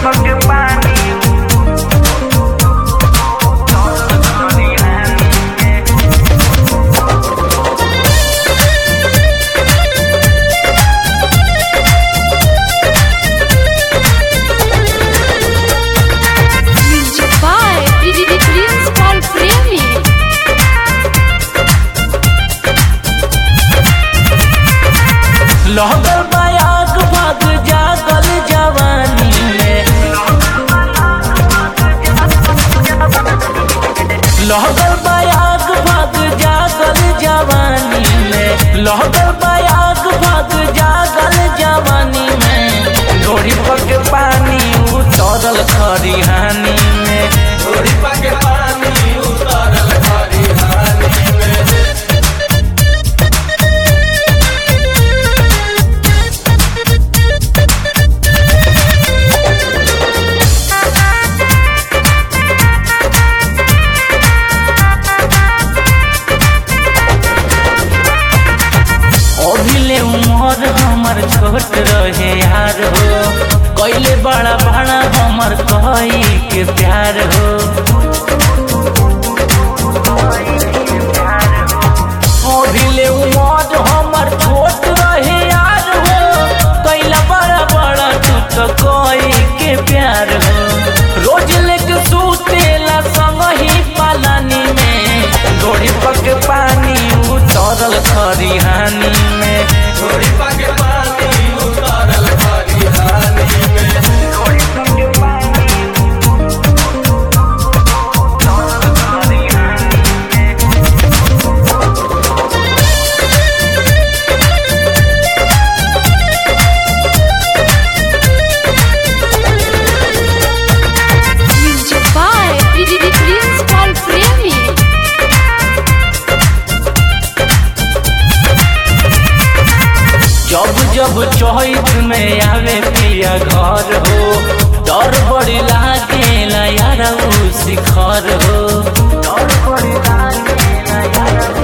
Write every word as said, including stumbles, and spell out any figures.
लहगल बायाग भाग जागल जवानी में लहगल बायाग भाग जागल जवानी में लहगल बायाग भाग जागल जवानी में डोरी पक पानी उतरल खरिहानी में डोरी पक पानी उतरल खरिहानी में। अभिले उमर हमर छोट रहे यार हो कैले बड़ा बड़ा हमर कही के प्यार हो अभिले उमर हमर छोट रहे यार हो कैला बड़ा बड़ा तू तो कही के प्यार हो रोज लेके सुतेला संग ही पालानी में डोरी पक पानी उतरल खरिहानी में डोरी पक पानी उतरल खरिहानी में। जब जब चौथ में आवे पिया घर हो डर बड़ी लागेला यार उ शिखर हो डर बड़ी लागेला यार